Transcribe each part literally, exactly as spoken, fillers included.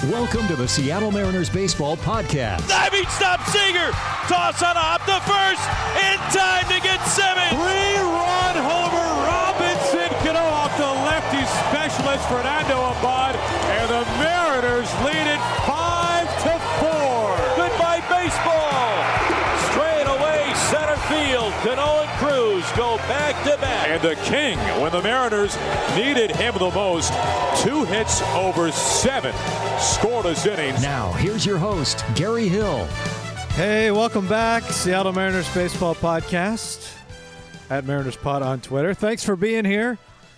Welcome to the Seattle Mariners Baseball Podcast. Diving stop, Seager. Toss on a hop to first. In time to get Simmons. Three-run homer. Robinson Cano off the lefty specialist Fernando Abad. And the Mariners lead it five to four. Goodbye, baseball. Straight away, center field. Cano and Cruz go back to back. And the king, when the Mariners needed him the most, two hits over seven scoreless innings. Now, here's your host, Gary Hill. Hey, welcome back. Seattle Mariners Baseball Podcast at Mariners Pod on Twitter. Thanks for being here.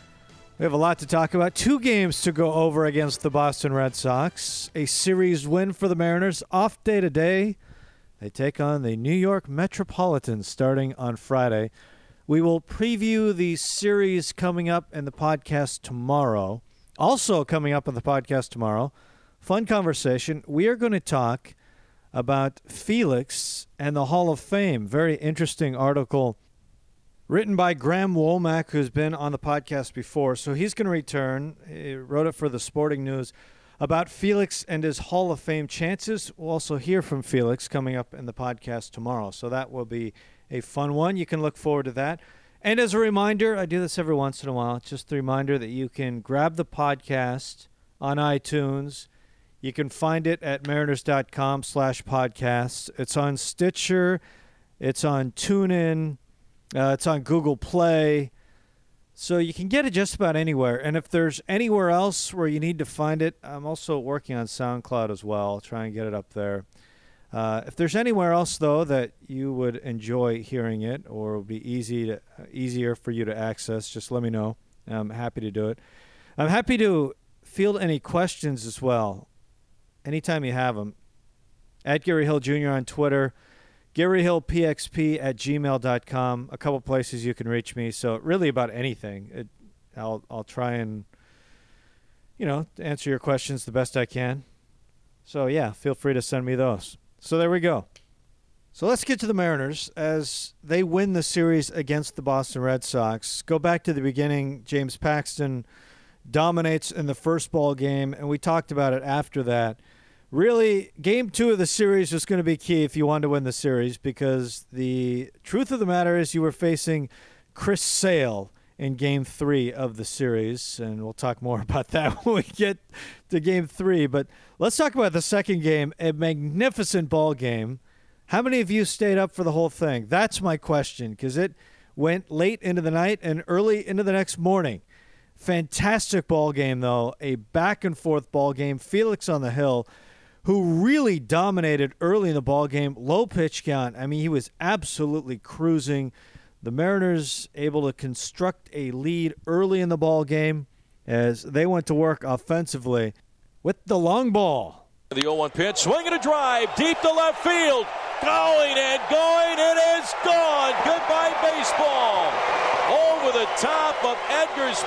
We have a lot to talk about. Two games to go over against the Boston Red Sox. A series win for the Mariners. Off day today. They take on the New York Metropolitans starting on Friday. We will preview the series coming up in the podcast tomorrow. Also coming up in the podcast tomorrow, fun conversation. We are going to talk about Felix and the Hall of Fame. Very interesting article written by Graham Womack, who's been on the podcast before. So he's going to return. He wrote it for the Sporting News about Felix and his Hall of Fame chances. We'll also hear from Felix coming up in the podcast tomorrow. So that will be a fun one. You can look forward to that. And as a reminder, I do this every once in a while, just a reminder that you can grab the podcast on iTunes. You can find it at mariners.com slash podcasts. It's on Stitcher. It's on TuneIn. Uh, it's on Google Play. So you can get it just about anywhere. And if there's anywhere else where you need to find it, I'm also working on SoundCloud as well. I'll try and get it up there. Uh, if there's anywhere else, though, that you would enjoy hearing it or would be easy to, uh, easier for you to access, just let me know. I'm happy to do it. I'm happy to field any questions as well, anytime you have them. At Gary Hill Junior on Twitter, Gary Hill P X P at gmail dot com, a couple places you can reach me. So really about anything. It, I'll, I'll try and, you know, answer your questions the best I can. So, yeah, feel free to send me those. So there we go. So let's get to the Mariners as they win the series against the Boston Red Sox. Go back to the beginning. James Paxton dominates in the first ball game, and we talked about it after that. Really, game two of the series was going to be key if you wanted to win the series, because the truth of the matter is you were facing Chris Sale in game three of the series, and we'll talk more about that when we get to game three. But let's talk about the second game, a magnificent ball game. How many of you stayed up for the whole thing? That's my question, because it went late into the night and early into the next morning. Fantastic ball game, though, a back-and-forth ball game. Felix on the hill, who really dominated early in the ball game, low pitch count. I mean, he was absolutely cruising. The Mariners able to construct a lead early in the ball game as they went to work offensively with the long ball. The oh one pitch, swinging a drive, deep to left field. Going and going, it is gone. Goodbye, baseball. Over the top of Edgar's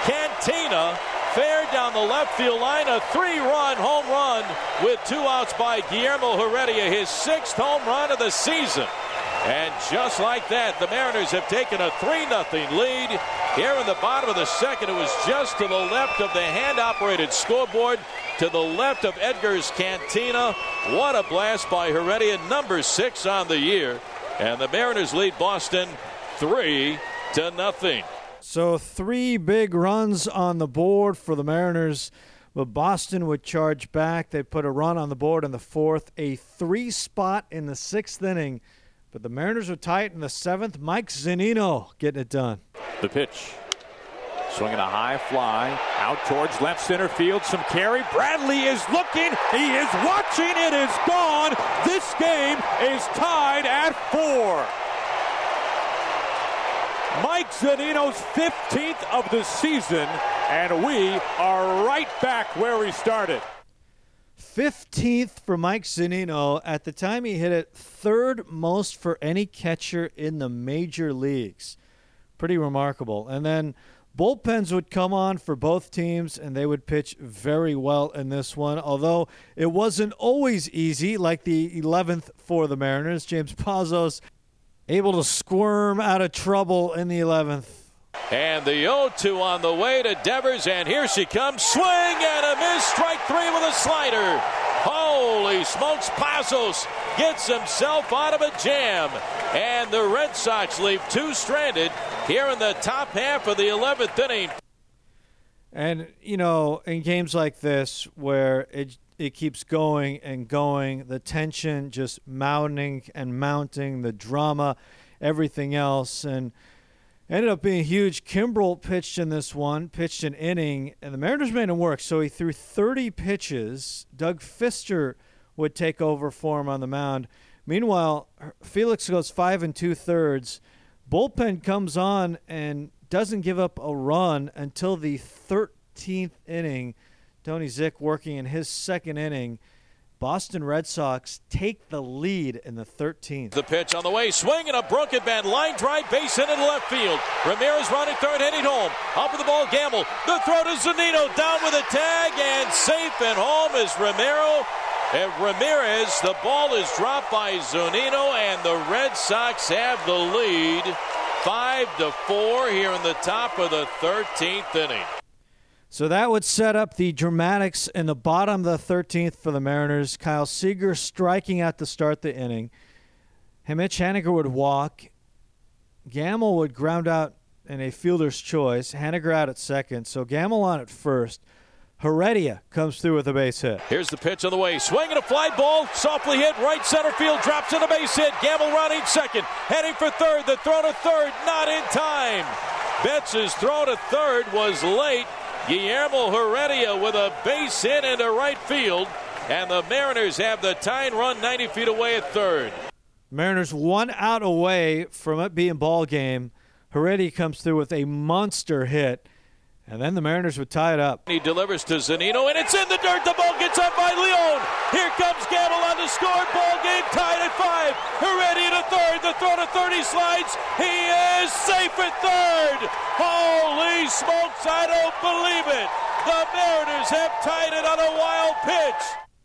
Cantina. Fair down the left field line, a three-run home run with two outs by Guillermo Heredia, his sixth home run of the season. And just like that, the Mariners have taken a three nothing lead. Here in the bottom of the second, it was just to the left of the hand-operated scoreboard, to the left of Edgar's Cantina. What a blast by Heredia, number six on the year. And the Mariners lead Boston three to nothing. So three big runs on the board for the Mariners, but Boston would charge back. They put a run on the board in the fourth, a three spot in the sixth inning. But the Mariners are tight in the seventh. Mike Zunino getting it done. The pitch. Swinging a high fly out towards left center field. Some carry. Bradley is looking. He is watching. It is gone. This game is tied at four. Mike Zunino's fifteenth of the season, and we are right back where we started. fifteenth for Mike Zunino. At the time he hit it, third most for any catcher in the major leagues. Pretty remarkable. And then bullpens would come on for both teams, and they would pitch very well in this one, although it wasn't always easy, like the eleventh for the Mariners. James Pazos able to squirm out of trouble in the eleventh. And the oh two on the way to Devers, and here she comes. Swing and a miss. Strike three with a slider. Holy smokes, Pazos gets himself out of a jam. And the Red Sox leave two stranded here in the top half of the eleventh inning. And, you know, in games like this where it it keeps going and going, the tension just mounting and mounting, the drama, everything else, and ended up being huge. Kimbrel pitched in this one, pitched an inning, and the Mariners made him work. So he threw thirty pitches. Doug Fister would take over for him on the mound. Meanwhile, Felix goes five and two-thirds. Bullpen comes on and doesn't give up a run until the thirteenth inning. Tony Zick working in his second inning. Boston Red Sox take the lead in the thirteenth. The pitch on the way, swing and a broken bat, line drive, base hit into left field. Ramirez running third, heading home. Up with the ball, Gamble. The throw to Zunino, down with a tag, and safe and home is Ramiro. And Ramirez, the ball is dropped by Zunino, and the Red Sox have the lead. Five to four here in the top of the thirteenth inning. So that would set up the dramatics in the bottom of the thirteenth for the Mariners. Kyle Seager striking out to start the inning. Mitch Haniger would walk. Gamble would ground out in a fielder's choice. Haniger out at second. So Gamble on at first. Heredia comes through with a base hit. Here's the pitch on the way. Swing and a fly ball. Softly hit. Right center field. Drops in a base hit. Gamble running second. Heading for third. The throw to third. Not in time. Betts' throw to third was late. Guillermo Heredia with a base hit into right field. And the Mariners have the tying run ninety feet away at third. Mariners one out away from it being ball game. Heredia comes through with a monster hit. And then the Mariners would tie it up. He delivers to Zunino, and it's in the dirt. The ball gets up by Leon. Here comes Gamble on the score. Ball game tied at five. Heredia to third. The throw to third. He slides. He is safe at third. Holy smokes, I don't believe it. The Mariners have tied it on a wild pitch.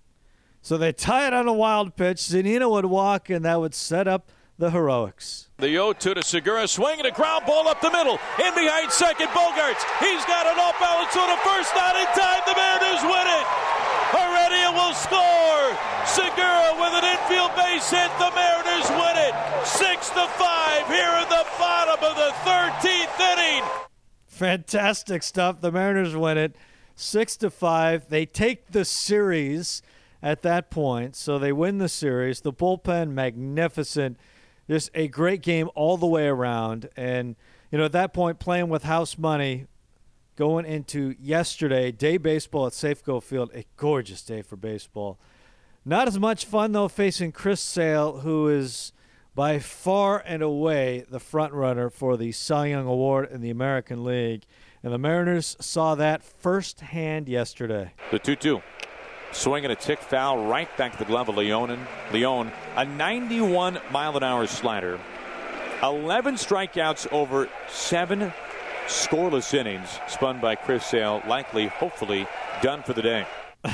So they tie it on a wild pitch. Zunino would walk, and that would set up the heroics. The oh two to Segura, swinging a ground ball up the middle. In behind second, Bogarts. He's got an off balance to the first, not in time. The Mariners win it. Heredia will score. Segura with an infield base hit. The Mariners win it. Six to five here in the bottom of the thirteenth inning. Fantastic stuff. The Mariners win it. Six to five. They take the series at that point, so they win the series. The bullpen, magnificent. Just a great game all the way around. And, you know, at that point, playing with house money, going into yesterday, day baseball at Safeco Field, a gorgeous day for baseball. Not as much fun, though, facing Chris Sale, who is by far and away the front runner for the Cy Young Award in the American League. And the Mariners saw that firsthand yesterday. The two two. Swinging a tick foul right back to the glove of Leon. Leon, a ninety-one mile an hour slider. eleven strikeouts over seven scoreless innings spun by Chris Sale. Likely, hopefully, done for the day.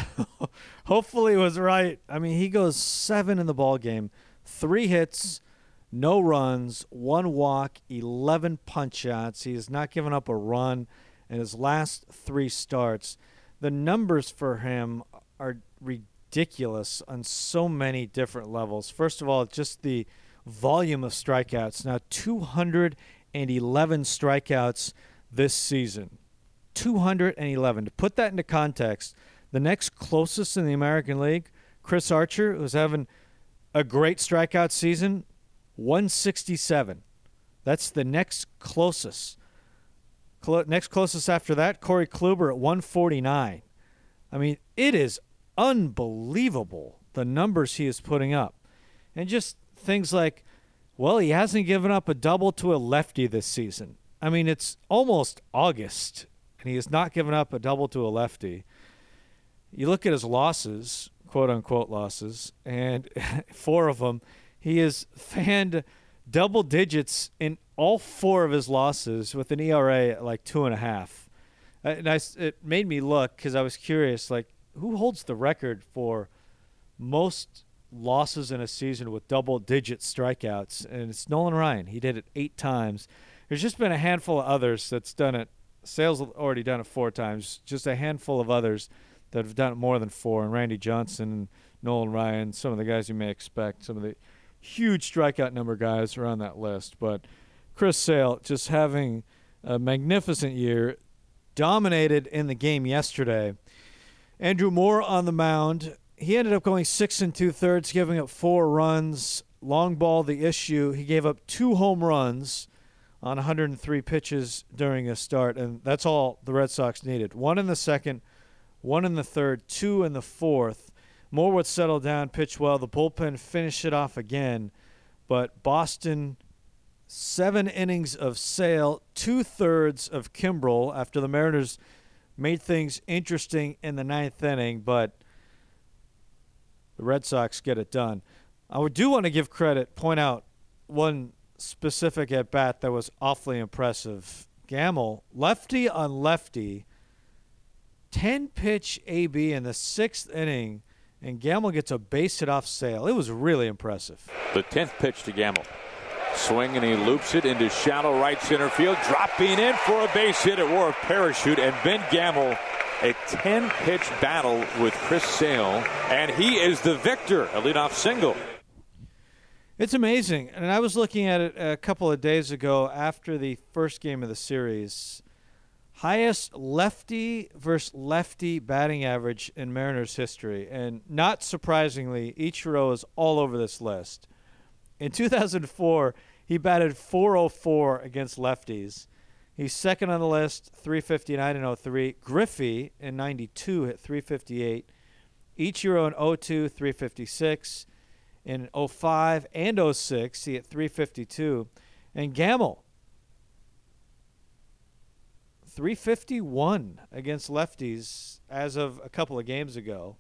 Hopefully was right. I mean, he goes seven in the ball game. Three hits, no runs, one walk, eleven punch outs. He has not given up a run in his last three starts. The numbers for him are ridiculous on so many different levels. First of all, just the volume of strikeouts. Now, two hundred eleven strikeouts this season. two hundred eleven. To put that into context, the next closest in the American League, Chris Archer, who's having a great strikeout season, one sixty-seven. That's the next closest. Cl- next closest after that, Corey Kluber at one forty-nine. I mean, it is unbelievable, the numbers he is putting up. And just things like, well, he hasn't given up a double to a lefty this season. I mean, it's almost August, and he has not given up a double to a lefty. You look at his losses, quote-unquote losses, and four of them, he has fanned double digits in all four of his losses with an E R A at like two and a half. And I, it made me look because I was curious, like, who holds the record for most losses in a season with double-digit strikeouts? And it's Nolan Ryan. He did it eight times. There's just been a handful of others that's done it. Sale's already done it four times. Just a handful of others that have done it more than four. And Randy Johnson, and Nolan Ryan, some of the guys you may expect, some of the huge strikeout number guys are on that list. But Chris Sale just having a magnificent year, dominated in the game yesterday. Andrew Moore on the mound. He ended up going six and two-thirds, giving up four runs. Long ball, the issue. He gave up two home runs on one hundred three pitches during a start, and that's all the Red Sox needed. One in the second, one in the third, two in the fourth. Moore would settle down, pitch well. The bullpen finished it off again, but Boston, seven innings of Sale, two-thirds of Kimbrel after the Mariners made things interesting in the ninth inning, but the Red Sox get it done. I do want to give credit, point out one specific at-bat that was awfully impressive. Gamble, lefty on lefty, ten-pitch A B in the sixth inning, and Gamble gets a base hit off Sale. It was really impressive. The tenth pitch to Gamble. Swing, and he loops it into shallow right center field, dropping in for a base hit. It wore a parachute, and Ben Gamble, a ten-pitch battle with Chris Sale, and he is the victor, a leadoff single. It's amazing, and I was looking at it a couple of days ago after the first game of the series. Highest lefty versus lefty batting average in Mariners history, and not surprisingly, Ichiro is all over this list. In two thousand four, he batted four oh four against lefties. He's second on the list, three fifty-nine and oh three. Griffey in ninety-two hit three fifty-eight. Ichiro in oh two, three fifty-six. In oh five and oh six, he hit three fifty-two. And Gamble, three fifty-one against lefties as of a couple of games ago.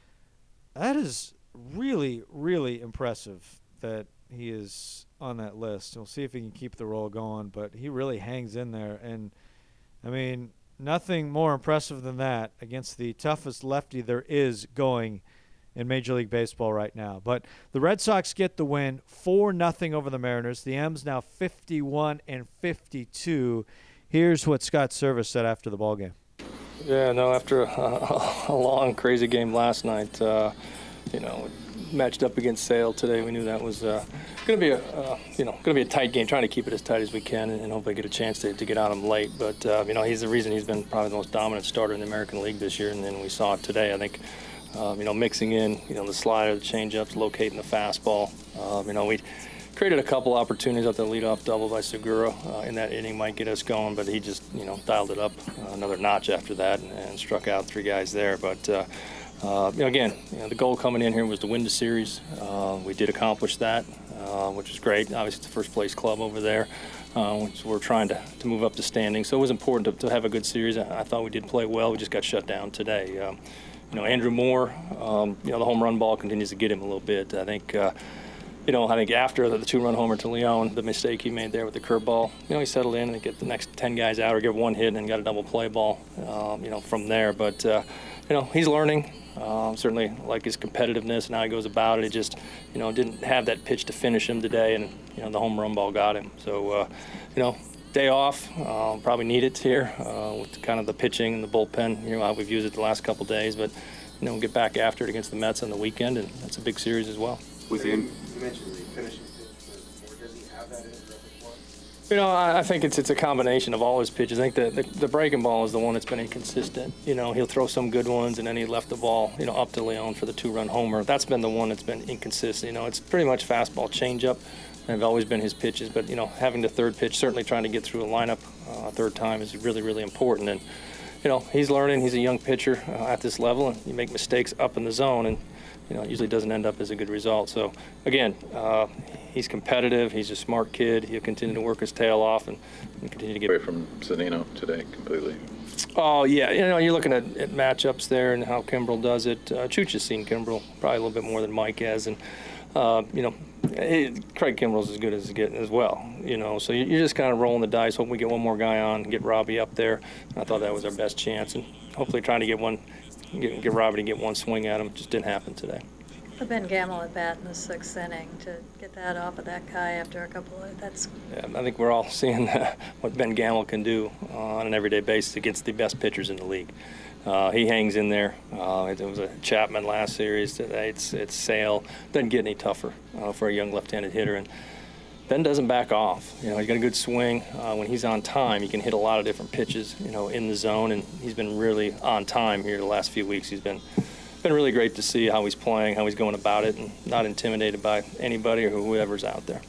That is really, really impressive that he is on that list. We'll see if he can keep the roll going, but he really hangs in there. And, I mean, nothing more impressive than that against the toughest lefty there is going in Major League Baseball right now. But the Red Sox get the win, four nothing over the Mariners. The M's now fifty-one and fifty-two. Here's what Scott Service said after the ballgame. Yeah, no, after a, a long, crazy game last night, uh, you know, matched up against Sale today, we knew that was uh, going to be a, uh, you know, going to be a tight game. Trying to keep it as tight as we can, and, and hopefully get a chance to, to get out him late. But uh, you know, he's the reason he's been probably the most dominant starter in the American League this year, and then we saw it today. I think, um, you know, mixing in, you know, the slider, the changeups, locating the fastball. Um, you know, we created a couple opportunities at the leadoff double by Segura uh, in that inning, might get us going, but he just, you know, dialed it up uh, another notch after that and, and struck out three guys there. But uh, uh, you know, again, you know, the goal coming in here was to win the series. Uh, we did accomplish that, uh, which was great. Obviously, it's the first place club over there. Uh, which we're trying to, to move up the standing. So it was important to, to have a good series. I, I thought we did play well. We just got shut down today. Um, you know, Andrew Moore, um, you know, the home run ball continues to get him a little bit. I think, uh, you know, I think after the, the two-run homer to Leon, the mistake he made there with the curveball, you know, he settled in and get the next ten guys out or give one hit and then got a double play ball, um, you know, from there. But, uh, you know, he's learning. Um, certainly like his competitiveness and how he goes about it. He just, you know, didn't have that pitch to finish him today, and, you know, the home run ball got him. So, uh, you know, day off, uh, probably need it here uh, with kind of the pitching and the bullpen. You know, how we've used it the last couple days, but, you know, we'll get back after it against the Mets on the weekend, and that's a big series as well. Within, you mentioned the finishing pitch, or does he have that in his repertoire? You know, I, I think it's it's a combination of all his pitches. I think the, the the breaking ball is the one that's been inconsistent. You know, he'll throw some good ones, and then he left the ball, you know, up to Leon for the two-run homer. That's been the one that's been inconsistent. You know, it's pretty much fastball, changeup. Have always been his pitches, but, you know, having the third pitch, certainly trying to get through a lineup uh, a third time is really, really important. And, you know, he's learning. He's a young pitcher uh, at this level, and you make mistakes up in the zone, and, you know, it usually doesn't end up as a good result. So, again, uh, he's competitive. He's a smart kid. He'll continue to work his tail off and, and continue to get away from Zunino today completely. Oh, yeah. You know, you're looking at, at matchups there and how Kimbrel does it. Uh, Chooch has seen Kimbrel probably a little bit more than Mike has, and, uh, you know, it, Craig Kimbrel's as good as he's getting as well. You know, so you're just kind of rolling the dice, hoping we get one more guy on, get Robbie up there. I thought that was our best chance, and hopefully trying to get one, get, get Robbie to get one swing at him. Just didn't happen today. The Ben Gamel at bat in the sixth inning, to get that off of that guy after a couple of, that's... Yeah, I think we're all seeing uh, what Ben Gamel can do uh, on an everyday basis against the best pitchers in the league. Uh, he hangs in there. Uh, it, it was a Chapman last series. Today it's it's Sale. Doesn't get any tougher uh, for a young left-handed hitter. And Ben doesn't back off. You know, he's got a good swing. Uh, when he's on time, he can hit a lot of different pitches, you know, in the zone. And he's been really on time here the last few weeks. He's been been really great to see how he's playing, how he's going about it, and not intimidated by anybody or whoever's out there.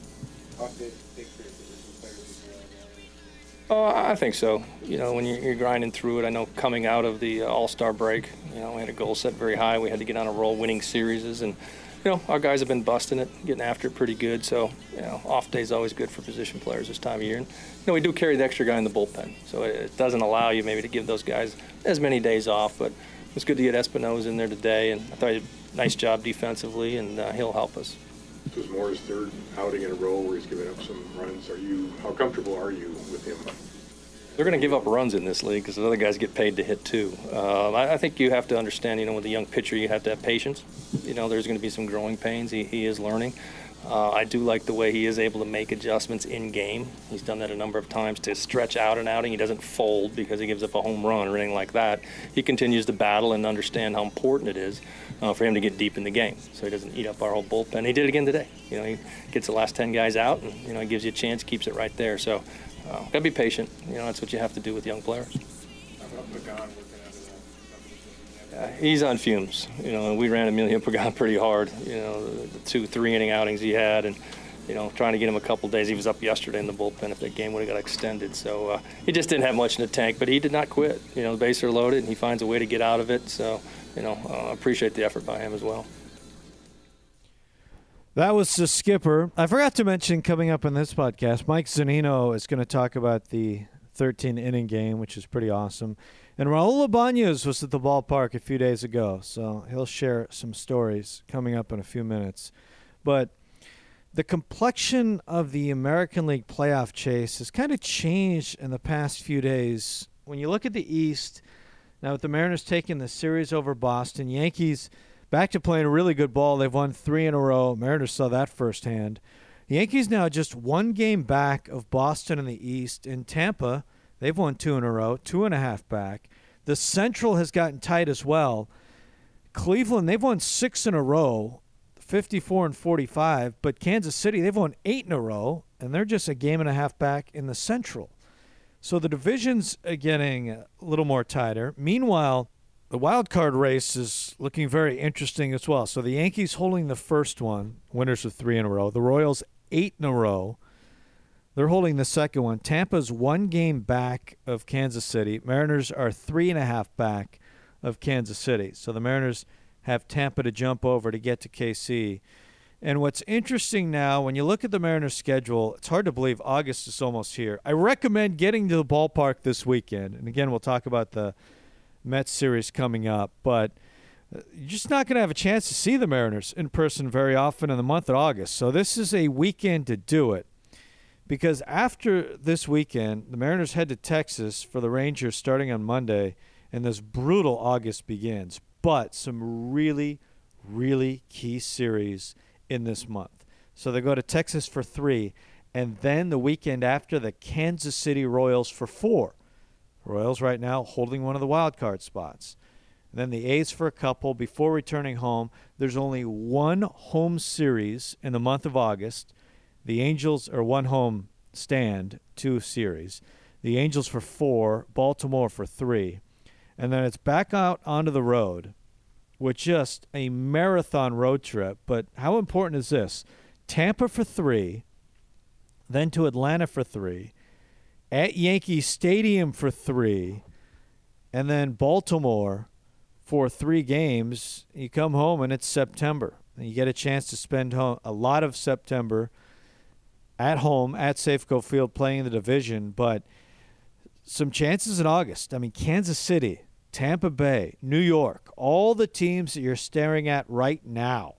Oh, I think so. You know, when you're grinding through it, I know coming out of the All-Star break, you know, we had a goal set very high. We had to get on a roll winning series, and, you know, our guys have been busting it, getting after it pretty good. So, you know, off day is always good for position players this time of year. And, you know, we do carry the extra guy in the bullpen, so it doesn't allow you maybe to give those guys as many days off, but it was good to get Espinosa in there today, and I thought he did a nice job defensively, and uh, he'll help us. This was Moore's third outing in a row where he's given up some runs. Are you, how comfortable are you with him? They're going to give up runs in this league because the other guys get paid to hit too. Uh, I, I think you have to understand, you know, with a young pitcher, you have to have patience. You know, there's going to be some growing pains. He, he is learning. Uh, I do like the way he is able to make adjustments in game. He's done that a number of times to stretch out an outing. He doesn't fold because he gives up a home run or anything like that. He continues to battle and understand how important it is uh, for him to get deep in the game, so he doesn't eat up our whole bullpen. He did it again today. You know, he gets the last ten guys out, and you know, he gives you a chance, keeps it right there. So, uh, gotta be patient. You know, that's what you have to do with young players. Uh, he's on fumes. You know, we ran Emilio Pagan pretty hard. You know, the, the two, three inning outings he had, and you know, trying to get him a couple days. He was up yesterday in the bullpen if that game would have got extended. So uh, he just didn't have much in the tank, but he did not quit. You know, the bases are loaded, and he finds a way to get out of it. So, you know, I uh, appreciate the effort by him as well. That was the skipper. I forgot to mention, coming up in this podcast, Mike Zunino is going to talk about the thirteen-inning game, which is pretty awesome. And Raul Ibanez was at the ballpark a few days ago, so he'll share some stories coming up in a few minutes. But the complexion of the American League playoff chase has kind of changed in the past few days. When you look at the East, now with the Mariners taking the series over Boston, Yankees back to playing a really good ball. They've won three in a row. Mariners saw that firsthand. The Yankees now just one game back of Boston in the East. In Tampa, they've won two in a row, two and a half back. The Central has gotten tight as well. Cleveland, they've won six in a row, fifty-four and forty-five. But Kansas City, they've won eight in a row, and they're just a game and a half back in the Central. So the divisions are getting a little more tighter. Meanwhile, the wild card race is looking very interesting as well. So the Yankees holding the first one, winners of three in a row. The Royals, eight in a row. They're holding the second one. Tampa's one game back of Kansas City. Mariners are three and a half back of Kansas City. So the Mariners have Tampa to jump over to get to K C. And what's interesting now, when you look at the Mariners' schedule, it's hard to believe August is almost here. I recommend getting to the ballpark this weekend. And again, we'll talk about the Mets series coming up. But you're just not going to have a chance to see the Mariners in person very often in the month of August. So this is a weekend to do it. Because after this weekend, the Mariners head to Texas for the Rangers starting on Monday, and this brutal August begins. But some really, really key series in this month. So they go to Texas for three, and then the weekend after, the Kansas City Royals for four. Royals right now holding one of the wild card spots. And then the A's for a couple before returning home. There's only one home series in the month of August. The Angels are one home stand, two series. The Angels for four, Baltimore for three. And then it's back out onto the road with just a marathon road trip. But how important is this? Tampa for three, then to Atlanta for three, at Yankee Stadium for three, and then Baltimore for three games. You come home and it's September. And you get a chance to spend home a lot of September at home at Safeco Field playing in the division, but some chances in August. I mean, Kansas City, Tampa Bay, New York, all the teams that you're staring at right now.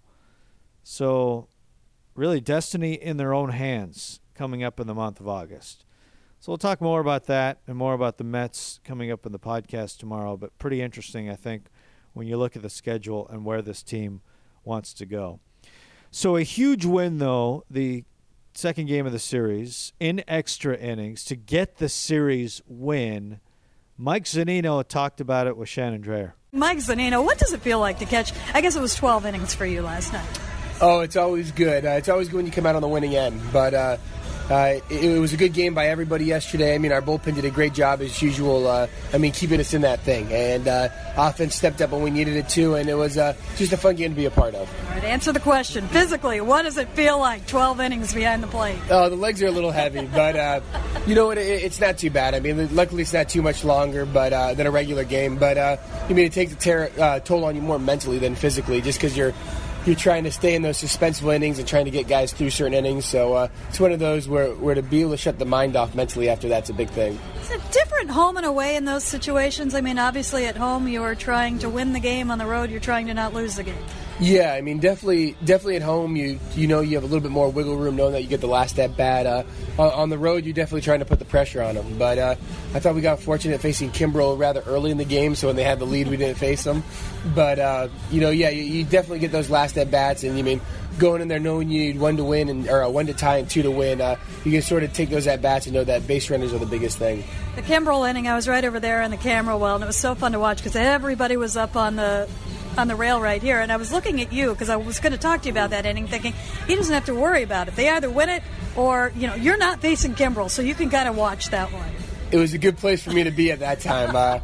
So really destiny in their own hands coming up in the month of August. So we'll talk more about that and more about the Mets coming up in the podcast tomorrow, but pretty interesting, I think, when you look at the schedule and where this team wants to go. So a huge win, though, the second game of the series in extra innings to get the series win. Mike Zunino talked about it with Shannon Drayer. Mike Zunino, what does it feel like to catch? I guess it was twelve innings for you last night. Oh, it's always good. Uh, it's always good when you come out on the winning end. But uh, uh, it, it was a good game by everybody yesterday. I mean, our bullpen did a great job as usual. Uh, I mean, keeping us in that thing. And uh, offense stepped up when we needed it to, and it was uh, just a fun game to be a part of. All right, answer the question. Physically, what does it feel like, twelve innings behind the plate? Oh, the legs are a little heavy, but uh, you know what? It, it's not too bad. I mean, luckily it's not too much longer but uh, than a regular game. But uh, I mean, it takes a ter- uh, toll on you more mentally than physically, just because you're you're trying to stay in those suspenseful innings and trying to get guys through certain innings. So uh, it's one of those where, where to be able to shut the mind off mentally after that's a big thing. Is it different home and away in those situations? I mean, obviously at home you're trying to win the game. On the road you're trying to not lose the game. Yeah, I mean, definitely definitely at home, you you know you have a little bit more wiggle room knowing that you get the last at bat. Uh, on, on the road, you're definitely trying to put the pressure on them. But uh, I thought we got fortunate facing Kimbrel rather early in the game, so when they had the lead, we didn't face them. But, uh, you know, yeah, you, you definitely get those last at bats, and you mean going in there knowing you need one to win, and or uh, one to tie and two to win, uh, you can sort of take those at bats and know that base runners are the biggest thing. The Kimbrel inning, I was right over there in the camera well, and it was so fun to watch because everybody was up on the on the rail right here, and I was looking at you because I was going to talk to you about that inning, thinking he doesn't have to worry about it. They either win it or, you know, you're not facing Kimbrel, so you can kind of watch that one. It was a good place for me to be at that time. Uh,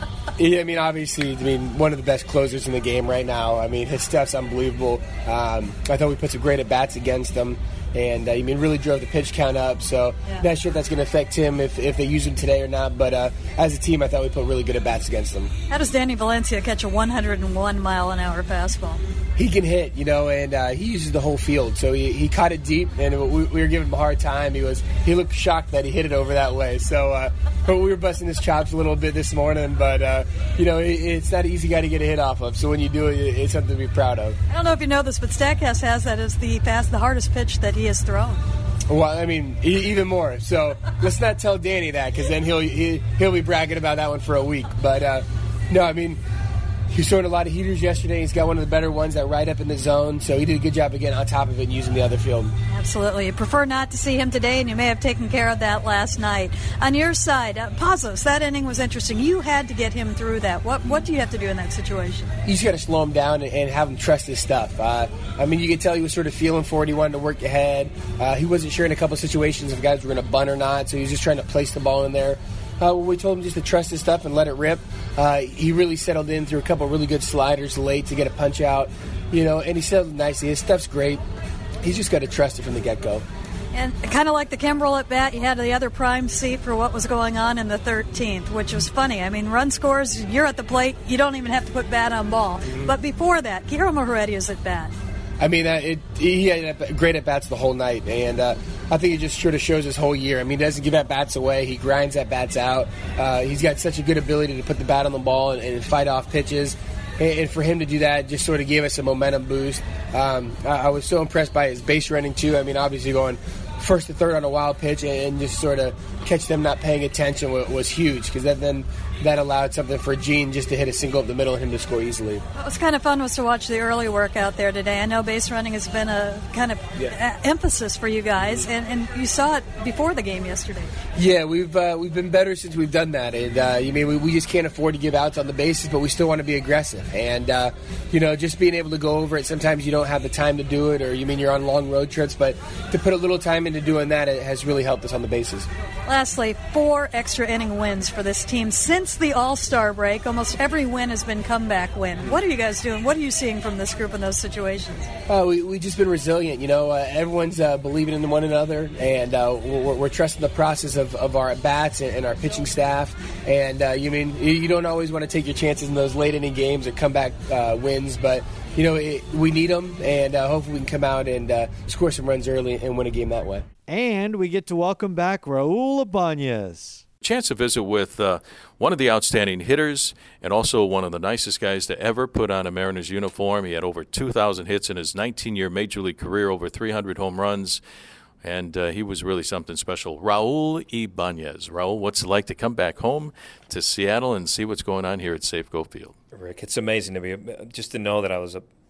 I mean, obviously, I mean, one of the best closers in the game right now. I mean, his stuff's unbelievable. Um, I thought we put some great at-bats against him. And, uh, I mean, really drove the pitch count up. So, yeah. Not sure if that's going to affect him if, if they use him today or not. But uh, as a team, I thought we put really good at-bats against them. How does Danny Valencia catch a one hundred one mile an hour fastball? He can hit, you know, and uh, he uses the whole field. So he, he caught it deep, and we, we were giving him a hard time. He was he looked shocked that he hit it over that way. So uh, but we were busting his chops a little bit this morning. But, uh, you know, it, it's not an easy guy to get a hit off of. So when you do it, it's something to be proud of. I don't know if you know this, but StatCast has that as the fast, the hardest pitch that he has thrown. Well, I mean, even more. So let's not tell Danny that, because then he'll he, he'll be bragging about that one for a week. But uh, no, I mean, he's throwing a lot of heaters yesterday. He's got one of the better ones that right up in the zone. So he did a good job of getting on top of it and using the other field. Absolutely. You prefer not to see him today, and you may have taken care of that last night. On your side, uh, Pazos, that inning was interesting. You had to get him through that. What what do you have to do in that situation? You just got to slow him down and, and have him trust his stuff. Uh, I mean, you could tell he was sort of feeling for it. He wanted to work ahead. Uh, he wasn't sure in a couple of situations if guys were going to bunt or not, so he was just trying to place the ball in there. Uh, we told him just to trust his stuff and let it rip. Uh, he really settled in through a couple of really good sliders late to get a punch out, you know, and he settled nicely. His stuff's great. He's just got to trust it from the get-go. And kind of like the Kimbrel at bat, you had the other prime seat for what was going on in the thirteenth, which was funny. I mean, run scores, you're at the plate, you don't even have to put bat on ball. Mm-hmm. But before that, Guillermo Heredia is at bat. I mean, uh, it, he had great at-bats the whole night, and uh, I think it just sort of shows his whole year. I mean, he doesn't give at-bats away. He grinds at-bats out. Uh, he's got such a good ability to put the bat on the ball and, and fight off pitches. And, and for him to do that just sort of gave us a momentum boost. Um, I, I was so impressed by his base running, too. I mean, obviously going first to third on a wild pitch and, and just sort of catch them not paying attention was, was huge, because that then that allowed something for Gene just to hit a single up the middle and him to score easily. What was kind of fun was to watch the early work out there today. I know base running has been a kind of yeah. a- emphasis for you guys, and, and you saw it before the game yesterday. Yeah, we've uh, we've been better since we've done that, and uh, you mean we, we just can't afford to give outs on the bases, but we still want to be aggressive, and uh, you know, just being able to go over it. Sometimes you don't have the time to do it, or you mean you're on long road trips, but to put a little time into doing that, it has really helped us on the bases. Lastly, four extra inning wins for this team since the All-Star break. Almost every win has been comeback win. What are you guys doing? What are you seeing from this group in those situations? Uh, we we just been resilient. You know, uh, everyone's uh, believing in one another, and uh, we're, we're trusting the process of, of our at-bats and, and our pitching staff. And uh, you mean you don't always want to take your chances in those late inning games or comeback uh, wins, but you know it, we need them, and uh, hopefully we can come out and uh, score some runs early and win a game that way. And we get to welcome back Raul Ibanez. Chance to visit with uh, one of the outstanding hitters and also one of the nicest guys to ever put on a Mariners uniform. He had over two thousand hits in his nineteen-year Major League career, over three hundred home runs, and uh, he was really something special. Raul Ibanez. Raul, what's it like to come back home to Seattle and see what's going on here at Safeco Field? Rick, it's amazing to be just to know that I was a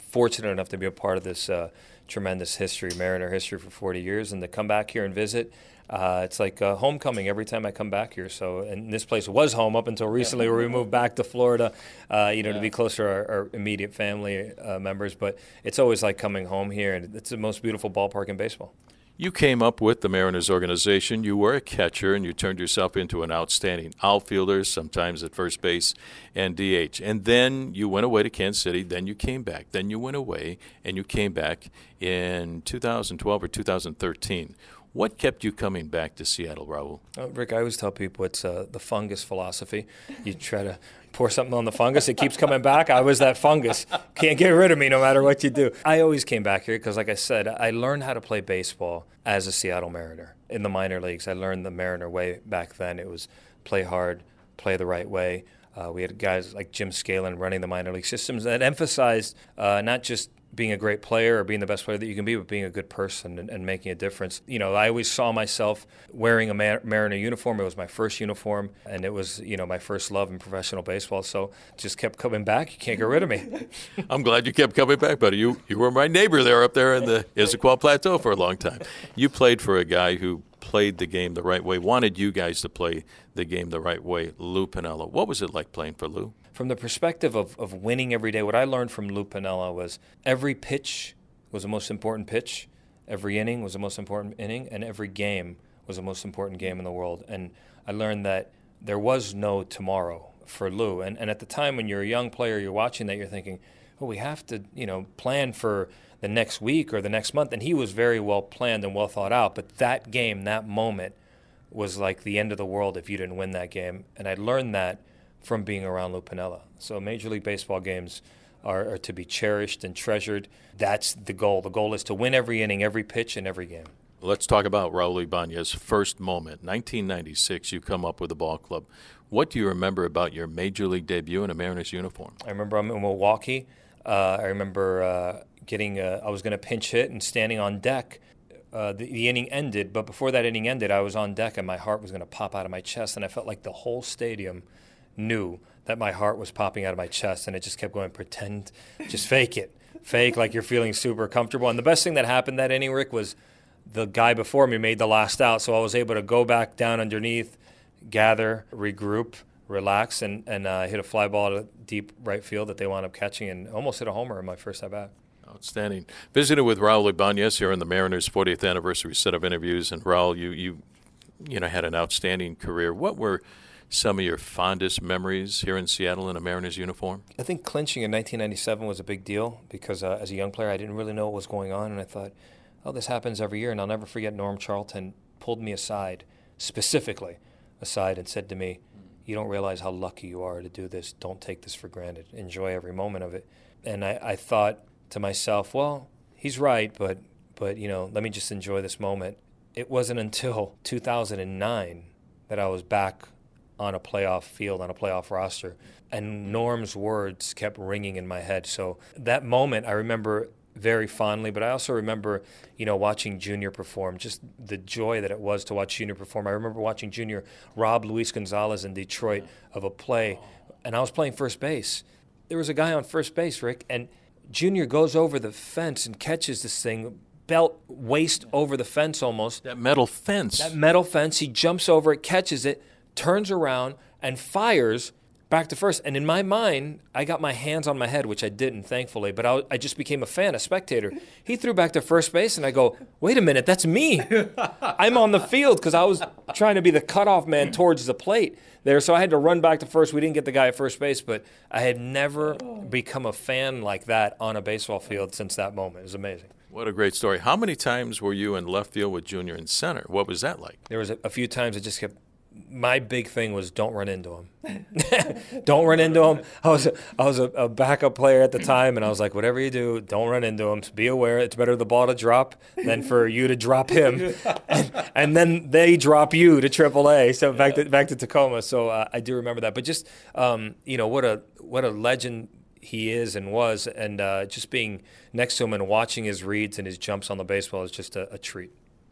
fortunate enough to be a part of this uh, tremendous history, Mariner history for forty years, and to come back here and visit. Uh, it's like uh, homecoming every time I come back here. So, and this place was home up until recently, where we moved back to Florida, uh, you know, yeah. to be closer to our, our immediate family uh, members. But it's always like coming home here, and it's the most beautiful ballpark in baseball. You came up with the Mariners organization. You were a catcher, and you turned yourself into an outstanding outfielder, sometimes at first base and D H. And then you went away to Kansas City. Then you came back. Then you went away, and you came back in two thousand twelve or two thousand thirteen. What kept you coming back to Seattle, Raul? Uh, Rick, I always tell people it's uh, the fungus philosophy. You try to pour something on the fungus, it keeps coming back. I was that fungus. Can't get rid of me no matter what you do. I always came back here because, like I said, I learned how to play baseball as a Seattle Mariner. In the minor leagues, I learned the Mariner way back then. It was play hard, play the right way. Uh, we had guys like Jim Scanlon running the minor league systems that emphasized uh, not just being a great player or being the best player that you can be, but being a good person and, and making a difference. You know, I always saw myself wearing a Mar- Mariner uniform. It was my first uniform, and it was, you know, my first love in professional baseball. So just kept coming back. You can't get rid of me. I'm glad you kept coming back, buddy. You you were my neighbor there up there in the Issaquah Plateau for a long time. You played for a guy who played the game the right way, wanted you guys to play the game the right way, Lou Piniella. What was it like playing for Lou? From the perspective of, of winning every day, what I learned from Lou Piniella was every pitch was the most important pitch, every inning was the most important inning, and every game was the most important game in the world. And I learned that there was no tomorrow for Lou. And, and at the time when you're a young player, you're watching that, you're thinking, well, we have to, you know, plan for the next week or the next month. And he was very well planned and well thought out. But that game, that moment, was like the end of the world if you didn't win that game. And I learned that from being around Lou Piniella. So Major League Baseball games are, are to be cherished and treasured. That's the goal. The goal is to win every inning, every pitch, and every game. Let's talk about Raul Ibanez' first moment. nineteen ninety-six, you come up with the ball club. What do you remember about your Major League debut in a Mariners uniform? I remember I'm in Milwaukee. Uh, I remember uh, getting, a, I was going to pinch hit and standing on deck. Uh, the, the inning ended, but before that inning ended, I was on deck and my heart was going to pop out of my chest, and I felt like the whole stadium knew that my heart was popping out of my chest, and it just kept going, pretend, just fake it. Fake like you're feeling super comfortable. And the best thing that happened that inning, Rick, was the guy before me made the last out, so I was able to go back down underneath, gather, regroup, relax, and, and uh, hit a fly ball to deep right field that they wound up catching and almost hit a homer in my first at-bat. Outstanding. Visited with Raul Ibanez here in the Mariners' fortieth anniversary set of interviews. And Raul, you, you, you know, had an outstanding career. What were some of your fondest memories here in Seattle in a Mariners uniform? I think clinching in nineteen ninety-seven was a big deal because uh, as a young player, I didn't really know what was going on. And I thought, oh, this happens every year. And I'll never forget Norm Charlton pulled me aside, specifically aside, and said to me, you don't realize how lucky you are to do this. Don't take this for granted. Enjoy every moment of it. And I, I thought to myself, well, he's right, but, but, you know, let me just enjoy this moment. It wasn't until two thousand nine that I was back on a playoff field, on a playoff roster, and Norm's words kept ringing in my head. So that moment I remember very fondly, but I also remember, you know, watching Junior perform, just the joy that it was to watch Junior perform. I remember watching Junior rob Luis Gonzalez in Detroit of a play, and I was playing first base. There was a guy on first base, Rick, and Junior goes over the fence and catches this thing, belt waist over the fence almost. That metal fence. That metal fence. He jumps over it, catches it, turns around, and fires back to first. And in my mind, I got my hands on my head, which I didn't, thankfully, but I, I just became a fan, a spectator. He threw back to first base, and I go, wait a minute, that's me. I'm on the field because I was trying to be the cutoff man towards the plate there, so I had to run back to first. We didn't get the guy at first base, but I had never become a fan like that on a baseball field since that moment. It was amazing. What a great story. How many times were you in left field with Junior in center? What was that like? There was a, a few times it just kept my big thing was don't run into him. Don't run into him. I was, a, I was a, a backup player at the time, and I was like, whatever you do, don't run into him. Be aware it's better the ball to drop than for you to drop him. And, and then they drop you to triple A, so back to, back to Tacoma. So uh, I do remember that. But just, um, you know, what a what a legend he is and was, and uh, just being next to him and watching his reads and his jumps on the baseball is just a, a treat.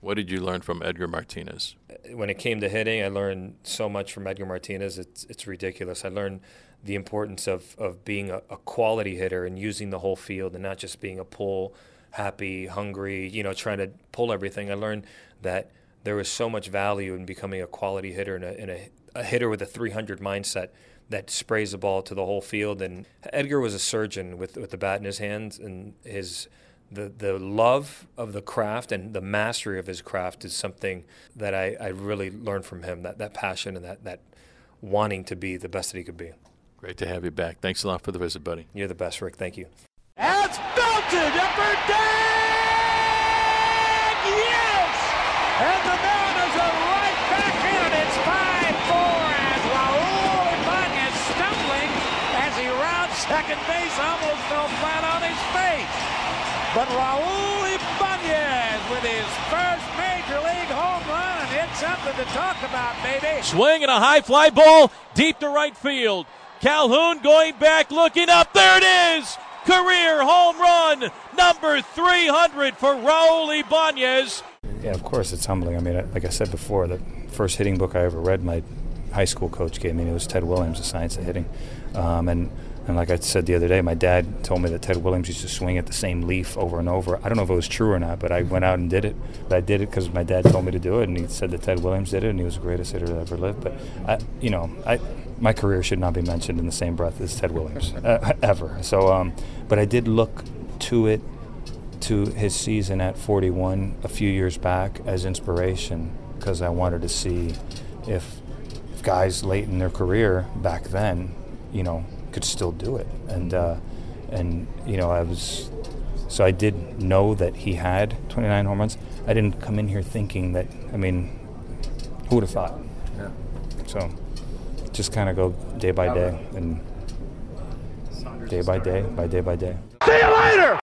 What did you learn from Edgar Martinez? When it came to hitting, I learned so much from Edgar Martinez. It's it's ridiculous. I learned the importance of, of being a, a quality hitter and using the whole field and not just being a pull, happy, hungry, you know, trying to pull everything. I learned that there was so much value in becoming a quality hitter and a, and a, a hitter with a three hundred mindset that sprays the ball to the whole field. And Edgar was a surgeon with, with the bat in his hands, and his the the love of the craft and the mastery of his craft is something that I, I really learned from him, that, that passion and that, that wanting to be the best that he could be. Great to have you back. Thanks a lot for the visit, buddy. You're the best, Rick. Thank you. It's belted upper deck! Yes! And the Mariners are right back in. It's five four as Raul Ibanez stumbling as he rounds second base, almost fell flat on his face. But Raul Ibanez with his first major league home run, and it's something to talk about, baby. Swing and a high fly ball deep to right field. Calhoun going back, looking up. There it is! Career home run, number three hundred for Raul Ibanez. Yeah, of course it's humbling. I mean, like I said before, the first hitting book I ever read, my high school coach gave me, it was Ted Williams, The Science of Hitting. Um, and, and like I said the other day, my dad told me that Ted Williams used to swing at the same leaf over and over. I don't know if it was true or not, but I went out and did it. But I did it because my dad told me to do it, and he said that Ted Williams did it, and he was the greatest hitter that ever lived. But, I, you know, I... my career should not be mentioned in the same breath as Ted Williams, uh, ever. So, um, but I did look to it, to his season at forty-one a few years back as inspiration, because I wanted to see if, if guys late in their career back then, you know, could still do it. And, uh, and you know, I was, so I did know that he had twenty-nine home runs. I didn't come in here thinking that, I mean, who would have thought? Yeah. So. Just kind of go day by day and day by day by day by day. See you later!